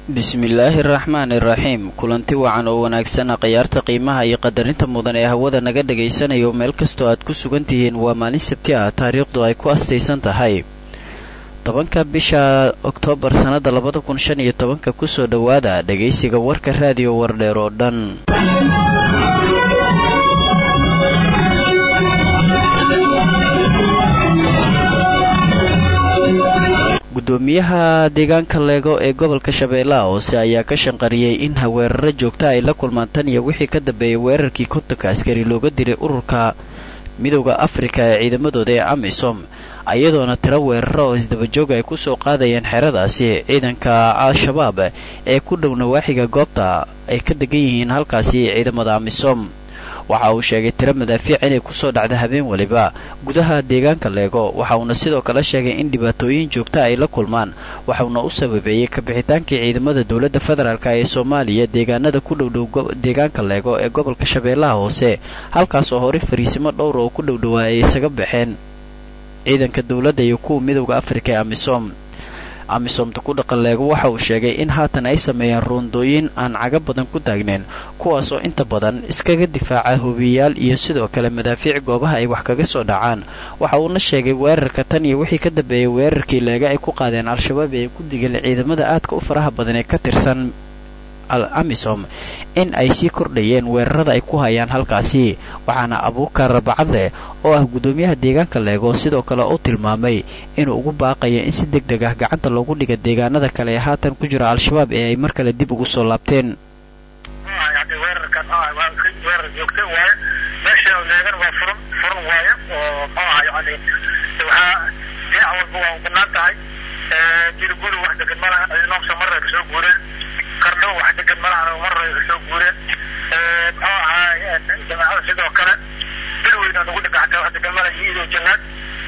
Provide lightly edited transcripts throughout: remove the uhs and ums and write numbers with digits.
bismillaahirraxmaanirraxiim kulanti wacan oo wanaagsan khiyaarta qiimaha iyo qadarinta mudan ee hawada naga dhagaysanayo meel kastoo aad ku sugan tihiin waa maalin sabti ah taariikhdu ay ku astaysan tahay 10 bisha Oktoobar sanada 2015 kusoo dhawaada dhagaysiga warka raadiyo wardheer oo dhan. gudoomiyaha deegaanka Leego ee gobolka Shabeellaha Hoose ayaa ka shanqariyay in weeraro joogto ay la kulmaan tan iyo wixii ka dambeeyay weerarkii kontonka askari looga dilay ururka midowga Afrika ee ciidamadooda ee AMISOM ayadoona tiro weeraro oo isdaba joog ay ku soo qaadayeen xeradaasi ciidanka Al-Shabaab ee ku dhow nawaaxiga goobta ay ka degan yihiin halkaasi ciidamada AMISOM. waxa uu sheegay tiro madaafiic inay ku soo dhacday habeen waliba gudaha deegaanka Leego waxa uu sidoo kale sheegay in dhibaatooyin joogto ay la kulmaan waxa uu u sababeeyay ka bixitaankii ciidamada dawladda federaalka ee Soomaaliya deegaanada ku dhow deegaanka Leego ee gobolka Shabeellaha Hoose halkaas oo hore fariisimo dhowr oo ku dhow ay isaga baxeen ciidanka dawladda iyo kuwa midowga Afrika ee AMISOM ku dhaqan Leego waxa uu sheegay in haatan ay sameeyaan roondooyin aan caga badan ku taagnayn kuwaas oo inta badan iskaga difaaca hubiyaal iyo sidoo kale madaafiic goobaha ay wax kaga soo dhacaan. waxa uu sheegay weerarka tan iyo wixii ka dambeeyay weerarkii Leego ay ku qaadeen Al-Shabaab ee ku digay ciidamada aadka u faraha badan ee ka tirsan AMISOM in ay sii kordhayeen weerarada ay ku hayaan halkaasi. waxaana Abuukar Bacadle oo ah gudoomiyaha deegaanka Leego sidoo kale uu tilmaamay inuu ugu baaqayo in si degdeg ah gacanta loogu dhigo deegaanada kale ee haatan ku jira Al-Shabaab ee ay mar kale dib ugu soo laabteen. karno wax degan malaha mar ay soo guureen jamaacada sidoo kale bilweyna ugu dhigacay wax degan malaha iyo jannad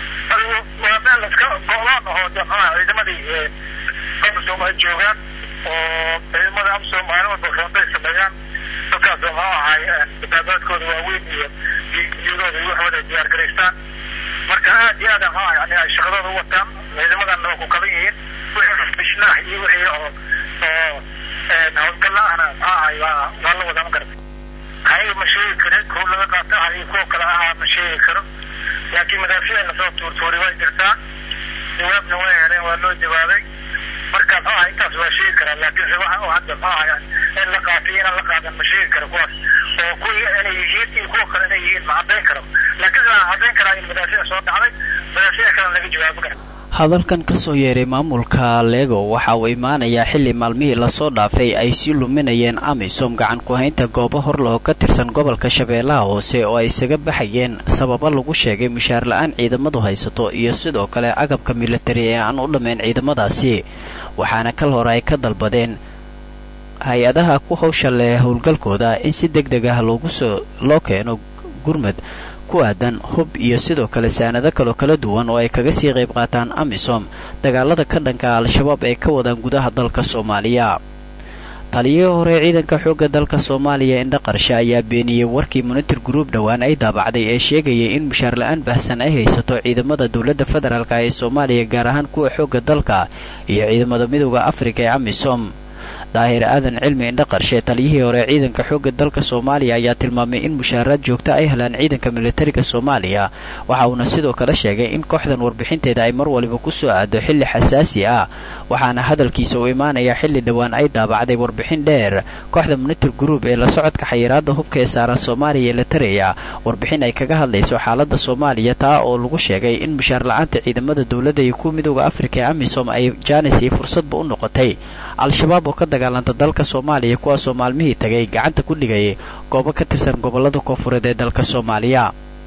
waa meel iska go'aan oo ciidamadii AMISOM ay joogaan oo ciidamada AMISOM ay wada frontay sameeyaan dadkaas oo badbaadadkooda waa weyn iyo iyadoo wax wada diyaar gareystaan marka aad iyo aad ay shaqadooda u wataan ciidamadan oo ku kala yihiin wixii bishnaa iyo wixii oo hawlgallahana waa la wada magartay hay ma sheegi karo kuwa laga qaata hay kuwa kale ma sheegi karo laakiin madaafiic la soo tuurtuuray way jirtaa jawaabna way heleen waa loo jawaabay marka intaas waa sheegi karaa laakiin waxa uu hadda in la qaatay in la qaadan ma sheegi karo kuwaas oo kuwa inay yihiin iyo kuwa kale inay yihiin ma caddayn karo laakiin waa caddayn karaa in madaafiic soo dhacday madaafiic kale laga jawaabi karo. hadalkan ka soo yeeray maamulka Leego waxa uu imaanayaa xilli maalmihii la soo dhaafay ay si luminayeen AMISOM gacan ku haynta goobo hor loo ka tirsan gobolka Shabeellaha Hoose oo ay isaga baxayeen sababo lagu sheegay mushaar la'aan ciidamadu haysato iyo sidoo kale agabka military ee aan u dhameyn ciidamadaasi. waxaana kal hore ay ka dalbadeen hay-adaha ku hawsha leh howlgalkooda in si degdeg ah loo keeno gurmad ku aadan hub iyo sidoo kale saanado kala duwan oo ay kaga sii qayb qaataan AMISOM dagaalada ka dhanka Al-Shabaab ee ka wadaan gudaha dalka Soomaaliya. taliyihii hore ciidanka xoogga dalka Soomaaliya Indha Qarshe ayaa beeniyay warkii Monitor Group dhawaan ay daabacday ee sheegayay in mushaar la'aan baahsan ay haysato ciidamada dawladda federaalka ee Soomaaliya gaar ahaan kuwa xoogga dalka iyo ciidamada midowga Afrika ee AMISOM. daahir aadan cilmi Indha Qarshe taliyihii hore ciidanka xoogga dalka Soomaaliya ayaa tilmaamay in mushaaraad joogto ay helaan ciidanka militariga Soomaaliya. waxa uu sidoo kale sheegay in kooxdan warbixinteeda ay mar waliba ku soo aado xilli xasaasi ah waxaana hadalkiisa uu imaanaya xilli dhawaan ay daabacday warbixin dheer kooxda Monitor Group ee la socodka xayiraadda hubka ee saaran Soomaaliya la taraya warbixin ay kaga hadlayso xaaladda Soomaaliya taa oo lagu sheegay in mushaar la'aanta ciidamada dawladda iyo kuwa midowga Afrika ee AMISOM ay jaanis iyo fursadba u noqotay Al-Shabaab oo ka dagaalanta dalka Soomaaliya kuwaas oo maalmihii tagay gacanta ku dhigay goobo ka tirsan gobolada koonfureed ee dalka Soomaaliya.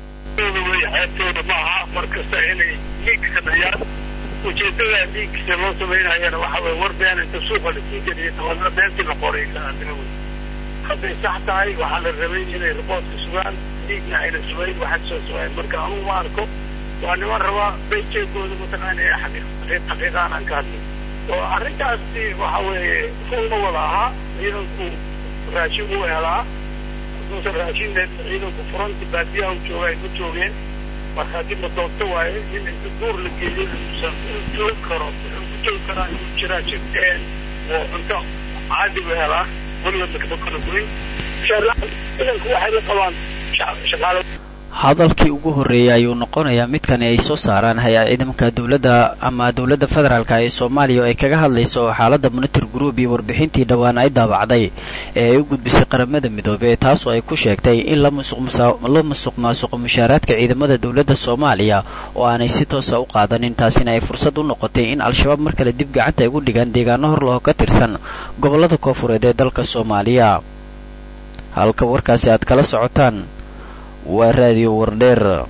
ujeedada diigta loo sameynayana waxa way warbiyaan inta suuqa la sii geliyay tawadna beentii la qoray hadday sax tahay waxaa la rabay inay riboodka sugaan diigna ayna sugayn waxaad soo sugayn marka anugu ma arko waa niman rabaa bayjeegooda mataqaanaya xaqiiqaan aan ka hadlay oo arrintaasi waxa weeye fuulma wada ahaa ciidanku raashin u helaa haduusan raashinneed ciidanku furanti baadiyaha u jooga ay ku joogeen markhaati ma doonto waaye in inta duur la geeyo uusan joog karo wuxuu ku joogi karaa inuu jiraa jirteen وأنت عادي بهذا ولي بكرة كوين شارع إذا كل واحد طبعا شغال hadalkii ugu horeeyay ayuu noqonayaa midkan ay soo saaraan hay-ad ciidanka dawladda ama dawladda federaalka ee Soomaaliya oo ay kaga hadlayso xaaladda monitor group iyo warbixintii dhawaan ay daabacday ee ay u gudbisay qaramada midoobay taas oo ay ku sheegtay in la musuqmaasuqo mushaaraadka ciidamada dawladda Soomaaliya oo aanay si toos ah u qaadanin taasina ay fursad u noqotay in al-shabaab mar kale dib gacanta ay ugu dhigaan deegaano hor loo ka tirsan gobolada koonfureed ee dalka Soomaaliya halka warkaasi aad kala socotaan waa raadiyo wardheer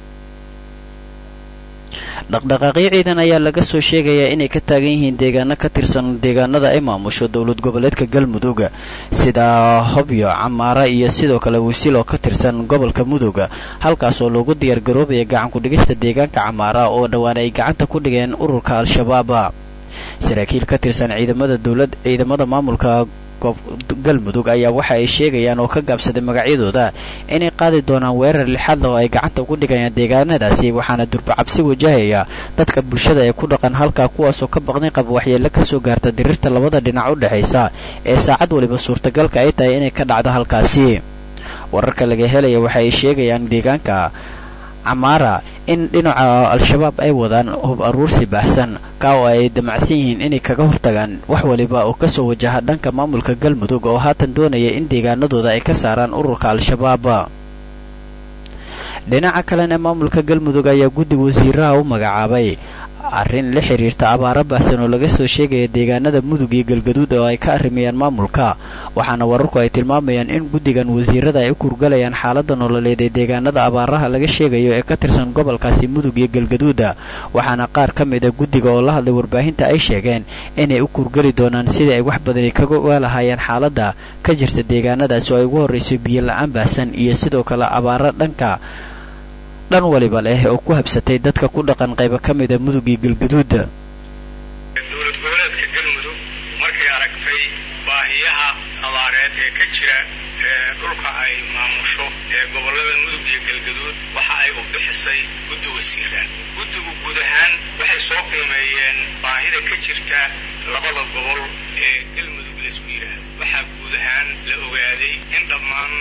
dhaqdhaqaaqyo ciidan ayaa laga soo sheegayaa inay ka taagan yihiin deegaano ka tirsan deegaanada ay maamusho dowlad goboleedka Galmudug sida Hobyo Camaara iyo sidoo kale Wasiil oo ka tirsan gobolka Mudug halkaas oo loogu diyaar garoobay gacan ku dhigista deegaanka Camaara oo dhawaan ay gacanta ku dhigeen ururka al-shabaab saraakiil ka tirsan ciidamada maamulka Galmudug ayaa waxa ay sheegayaan oo ka gaabsaday magacyadooda inay qaadi doonaan weerar lixaad oo ay gacanta ugu dhigayaan deegaanadaasi waxaana durba cabsi wajahaya dadka bulshada ee ku dhaqan halka kuwaas oo ka baqnay qab waxyeello ka soo gaarta dirirta labada dhinac u dhaxaysa ee saacad waliba suurtagalka ay tahay inay ka dhacdo halkaasi wararka laga helay waxa ay sheegayaan deegaanka Camaara in dhinaca al-shabaab ay wadaan hub aruursi baahsan ka oo ay damacsan yihiin inay kaga hortagaan wax waliba oo ka soo wajaha dhanka maamulka Galmudug oo haatan doonaya in deegaanadooda ay ka saaraan ururka al-shabaab dhinaca kalena maamulka Galmudug ayaa guddi wasiiraha u magacaabay arrin la xiriirta abaaro baahsan oo laga soo sheegay deegaanada Mudug iyo Galgaduud oo ay ka arrimayaan maamulka waxaana wararku ay tilmaamayaan in guddigan wasiirada ay u kurgalayaan xaaladda nololeed ee deegaanada abaaraha laga sheegayo ee ka tirsan gobolkaasi Mudug iyo Galgaduud waxaana qaar ka mid ah guddiga oo la hadlay warbaahinta ay sheegeen inay u kurgali doonaan sidii ay wax badan kaga ogaalahaayeen xaaladda ka jirta deegaanadaas oo ay ugu horeysay biyo la'aan baahsan iyo sidoo kale abaaro dhan waliba leh oo ku habsatay dadka ku dhaqan qayb ka mid ah Mudug iyo Galgaduud dowlad goboleedka Galmudug markay aragtay baahiyaha abaareed ee ka jira dhulka ay maamusho ee gobolada Mudug iyo Galgaduud waxa ay u bixisay guddi wasiiraan guddigu guud ahaan waxay soo qiimeeyeen baahida ka jirta labada gobol ee Galmudug la isku yiraahdo waxa guud ahaan la ogaaday in dhammaan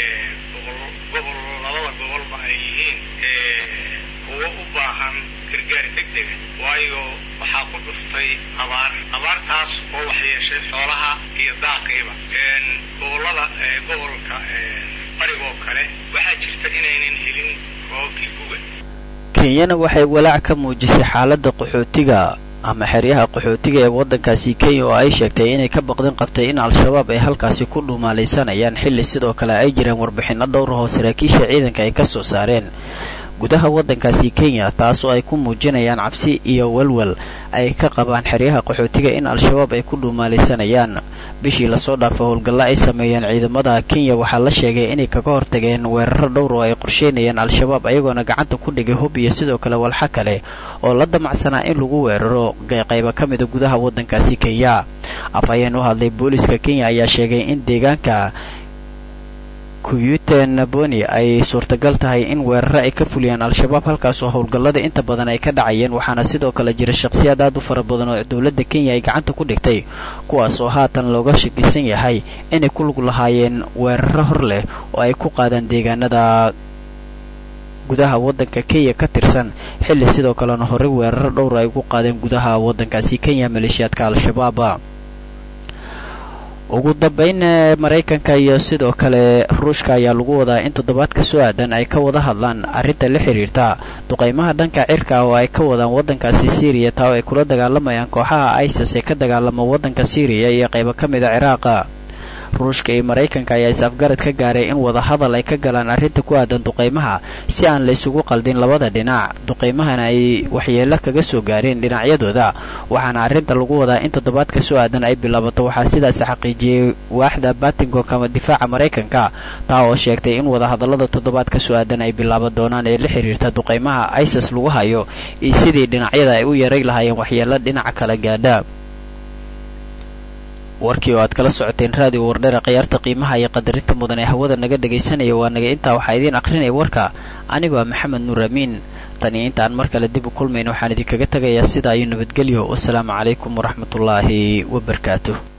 labada gobolba ay yihiin kuwa u baahan gargaar degdeg waayo waxaa ku dhuftay abaartaas oo waxyeeshay xoolaha iyo daaqayba gobolka barigoo kale waxaa jirta inaynan helin roobkii guga Kenyana waxay walaac ka muujisay xaaladda qaxootiga ama xeryaha qaxootiga ee wadankaasi Kenya oo ay sheegtay inay ka baqdin qabtay in al-shabaab ay halkaasi ku dhumaalaysanayaan xilli sidoo kale ay jireen warbixino dhowr ah oo saraakiisha ciidanka ay ka soo saareen gudaha wadankaasi Kenya taas oo ay ku muujinayaan cabsi iyo walwal ay ka qabaan xeryaha qaxootiga in al-shabaab ay ku dhumaalaysanayaan bishii la soo dhaafay howlgalla ay sameeyeen ciidamada Kenya waxaa la sheegay inay kaga hortageen weerar dhowr oo ay qorsheynayeen al-shabaab ayagoona gacanta ku dhigay hub iyo sidoo kale walxa kale oo la damacsanaa in lagu weeraro qayb ka mid ah gudaha wadankaasi Kenya afayeen u hadlay booliska Kenya ayaa sheegay in deegaanka Kuyuten Boni ay suurtagal tahay in weeraro ay ka fuliyaan al-shabaab halkaas oo howlgallada inta badan ay ka dhacayeen waxaana sidoo kale jira shakhsiyaad aad u fara badan oo dawladda Kenya ay gacanta ku dhigtay kuwaas oo haatan looga shakisan yahay inay ku lug lahaayeen weeraro hor leh oo ay ku qaadaan deegaanada gudaha wadanka Kenya ka tirsan xilli sidoo kalena hore weeraro dhowr ay ku qaadeen gudaha wadankaasi Kenya maleeshiyadka al-shabaab ugu dambeyn Mareykanka iyo sidoo kale Ruushka ayaa lagu wadaa in toddobaadka soo aadan ay ka wada hadlaan arrinta la xiriirta duqeymaha dhanka cirka oo ay ka wadaan wadankaasi Syria taa oo ay kula dagaalamayaan kooxaha ISIS ee ka dagaalama wadanka Syria iyo qayb ka mid ah Ciraaq Ruushka iyo Mareykanka ayaa isafgarad ka gaaray in wada hadal ay ka galaan arrinta ku aadan duqeymaha si aan la isugu qaldin labada dhinac duqeymahana ay waxyeello kaga soo gaareen dhinacyadooda waxaana arrinta lagu wadaa in toddobaadka soo aadan ay bilaabato waxaa sidaas xaqiijiyay waaxda Pentagon kama difaaca Mareykanka taa oo sheegtay in wada hadallada toddobaadka soo aadan ay bilaaban doonaan ee la xiriirta duqeymaha ISIS lagu hayo iyo sidii dhinacyada ay u yaray lahaayeen waxyeello dhinaca kala gaadha warkii oo aad kala socoteen raadiyo wardheer qiyaarta qiimaha iyo qadarinta mudan ee hawada naga dhageysanaya waa naga intaa waxaa idiin akhrinaya warka anigoo Maxamed Nuur Amiin tani intaan mar kale dib u kulmayno waxaan idinkaga tagayaa sidaa iyo nabadgelyo wassalaamu calaykum waraxmatullaahi wabarakaatuh